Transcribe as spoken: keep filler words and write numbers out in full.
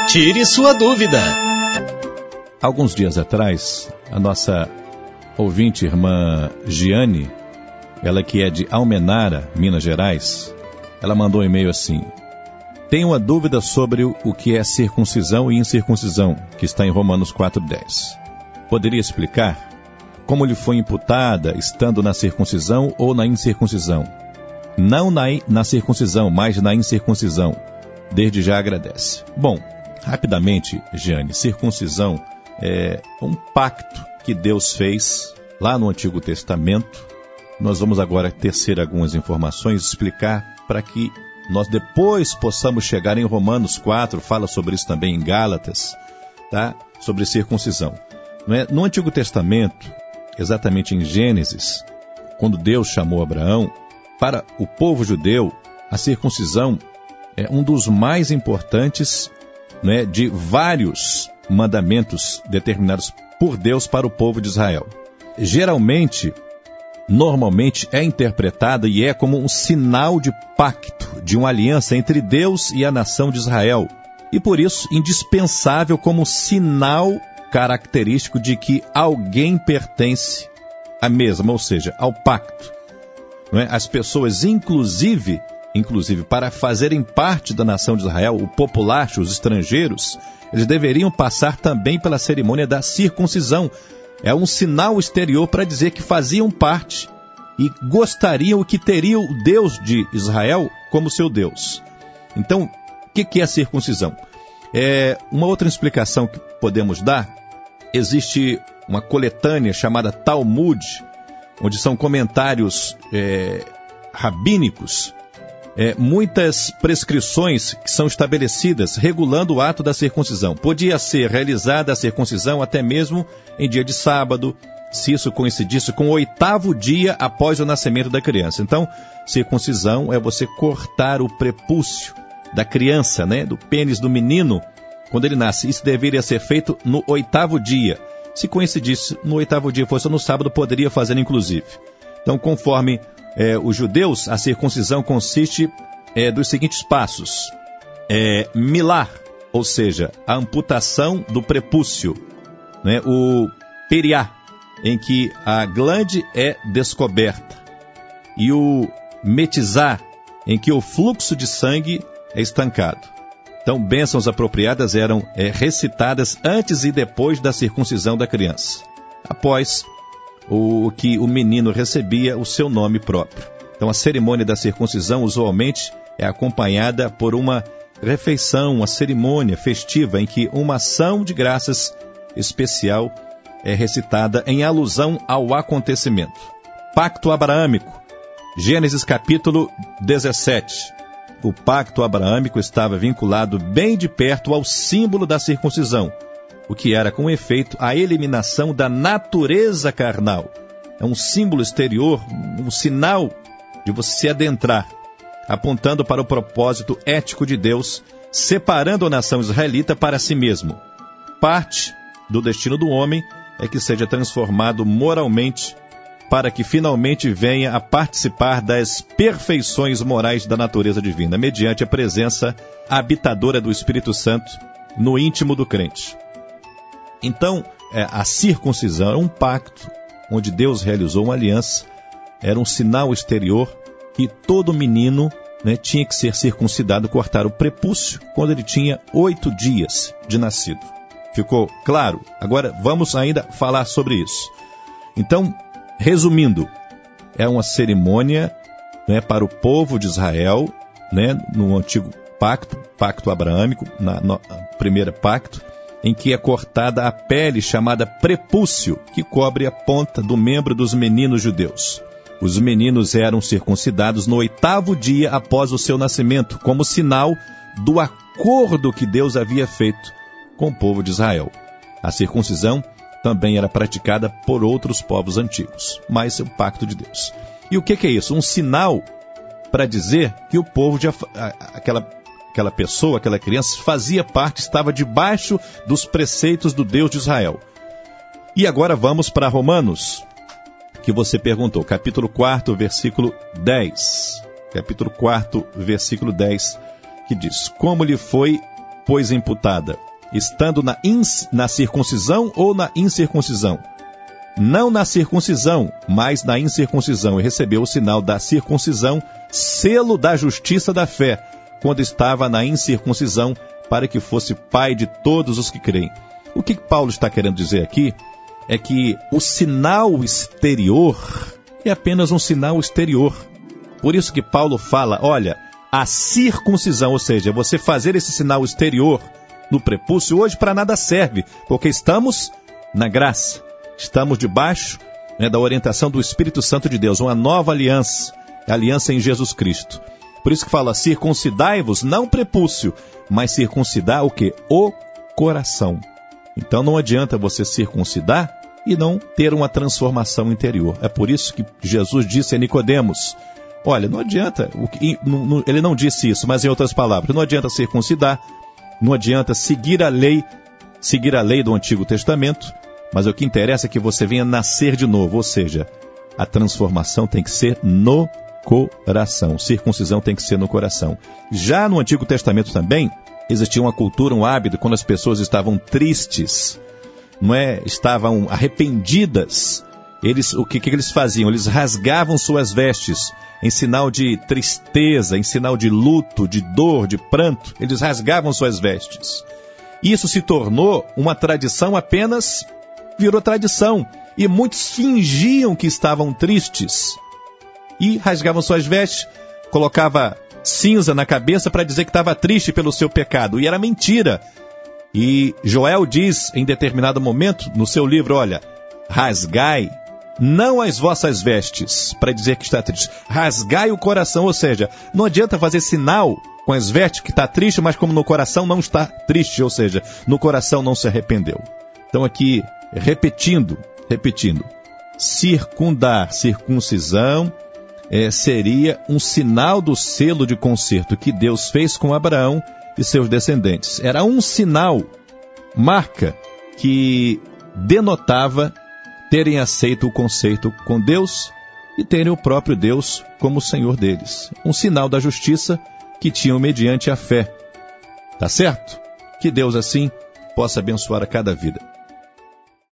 Tire sua dúvida. Alguns dias atrás, a nossa ouvinte irmã Giane, ela que é de Almenara, Minas Gerais, ela mandou um e-mail assim: tenho uma dúvida sobre o que é circuncisão e incircuncisão, que está em Romanos quatro, dez. Poderia explicar como lhe foi imputada, estando na circuncisão ou na incircuncisão? Não na, na circuncisão, mas na incircuncisão. Desde já agradece. Bom, rapidamente, Giane, circuncisão é um pacto que Deus fez lá no Antigo Testamento. Nós vamos agora tecer algumas informações, explicar para que nós depois possamos chegar em Romanos quatro, fala sobre isso também em Gálatas, tá? Sobre circuncisão. Não é? No Antigo Testamento, exatamente em Gênesis, quando Deus chamou Abraão, para o povo judeu, a circuncisão é um dos mais importantes, né, de vários mandamentos determinados por Deus para o povo de Israel. Geralmente, normalmente é interpretada e é como um sinal de pacto, de uma aliança entre Deus e a nação de Israel. E por isso, indispensável como sinal característico de que alguém pertence à mesma, ou seja, ao pacto. Não é? As pessoas, inclusive, inclusive, para fazerem parte da nação de Israel, o populacho, os estrangeiros, eles deveriam passar também pela cerimônia da circuncisão. É um sinal exterior para dizer que faziam parte e gostariam que teriam o Deus de Israel como seu Deus. Então, o que, que é a circuncisão? É uma outra explicação que podemos dar. Existe uma coletânea chamada Talmud, onde são comentários é, rabínicos, é, muitas prescrições que são estabelecidas regulando o ato da circuncisão. Podia ser realizada a circuncisão até mesmo em dia de sábado, se isso coincidisse com o oitavo dia após o nascimento da criança. Então, circuncisão é você cortar o prepúcio da criança, né, do pênis do menino, quando ele nasce. Isso deveria ser feito no oitavo dia. Se coincidisse no oitavo dia, fosse no sábado, poderia fazer inclusive. Então, conforme é, os judeus, a circuncisão consiste é, dos seguintes passos. É, milar, ou seja, a amputação do prepúcio. Né? O periá, em que a glande é descoberta. E o metizar, em que o fluxo de sangue é estancado. Então, bênçãos apropriadas eram é, recitadas antes e depois da circuncisão da criança, após o que o menino recebia o seu nome próprio. Então, a cerimônia da circuncisão usualmente é acompanhada por uma refeição, uma cerimônia festiva em que uma ação de graças especial é recitada em alusão ao acontecimento. Pacto abraâmico, Gênesis capítulo dezessete. O pacto abraâmico estava vinculado bem de perto ao símbolo da circuncisão, o que era com efeito a eliminação da natureza carnal. É um símbolo exterior, um sinal de você se adentrar, apontando para o propósito ético de Deus, separando a nação israelita para si mesmo. Parte do destino do homem é que seja transformado moralmente, para que finalmente venha a participar das perfeições morais da natureza divina, mediante a presença habitadora do Espírito Santo no íntimo do crente. Então, a circuncisão era um pacto onde Deus realizou uma aliança, era um sinal exterior que todo menino, né, tinha que ser circuncidado, cortar o prepúcio, quando ele tinha oito dias de nascido. Ficou claro? Agora vamos ainda falar sobre isso. Então, resumindo, é uma cerimônia, né, para o povo de Israel, né, no antigo pacto, pacto abraâmico, na, na primeira pacto, em que é cortada a pele chamada prepúcio, que cobre a ponta do membro dos meninos judeus. Os meninos eram circuncidados no oitavo dia após o seu nascimento, como sinal do acordo que Deus havia feito com o povo de Israel. A circuncisão também era praticada por outros povos antigos, mas é o pacto de Deus. E o que, que é isso? Um sinal para dizer que o povo, de, aquela, aquela pessoa, aquela criança, fazia parte, estava debaixo dos preceitos do Deus de Israel. E agora vamos para Romanos, que você perguntou, capítulo quatro, versículo dez. Capítulo quatro, versículo dez, que diz: como lhe foi pois, imputada? Estando na, ins, na circuncisão ou na incircuncisão? Não na circuncisão, mas na incircuncisão, e recebeu o sinal da circuncisão, selo da justiça da fé, quando estava na incircuncisão, para que fosse pai de todos os que creem. O que Paulo está querendo dizer aqui é que o sinal exterior é apenas um sinal exterior. Por isso que Paulo fala, olha, a circuncisão, ou seja, você fazer esse sinal exterior no prepúcio, hoje para nada serve, porque estamos na graça, estamos debaixo, né, da orientação do Espírito Santo de Deus, uma nova aliança, a aliança em Jesus Cristo. Por isso que fala, circuncidai-vos, não prepúcio, mas circuncidar o quê? O coração. Então não adianta você circuncidar e não ter uma transformação interior. É por isso que Jesus disse a Nicodemos, olha, não adianta, ele não disse isso, mas em outras palavras, não adianta circuncidar, não adianta seguir a lei, seguir a lei do Antigo Testamento, mas o que interessa é que você venha nascer de novo, ou seja, a transformação tem que ser no coração, circuncisão tem que ser no coração. Já no Antigo Testamento também, existia uma cultura, um hábito, quando as pessoas estavam tristes, não é? Estavam arrependidas, eles, o que, que eles faziam? Eles rasgavam suas vestes, em sinal de tristeza, em sinal de luto, de dor, de pranto, eles rasgavam suas vestes. Isso se tornou uma tradição apenas, virou tradição, e muitos fingiam que estavam tristes, e rasgavam suas vestes, colocava cinza na cabeça para dizer que estava triste pelo seu pecado, e era mentira. E Joel diz em determinado momento no seu livro, olha, rasgai não as vossas vestes, para dizer que está triste, rasgai o coração, ou seja, não adianta fazer sinal com as vestes que está triste, mas como no coração não está triste, ou seja, no coração não se arrependeu. Então aqui, repetindo, repetindo, circundar, circuncisão, É, seria um sinal do selo de concerto que Deus fez com Abraão e seus descendentes. Era um sinal, marca, que denotava terem aceito o concerto com Deus e terem o próprio Deus como Senhor deles. Um sinal da justiça que tinham mediante a fé. Tá certo? Que Deus assim possa abençoar a cada vida.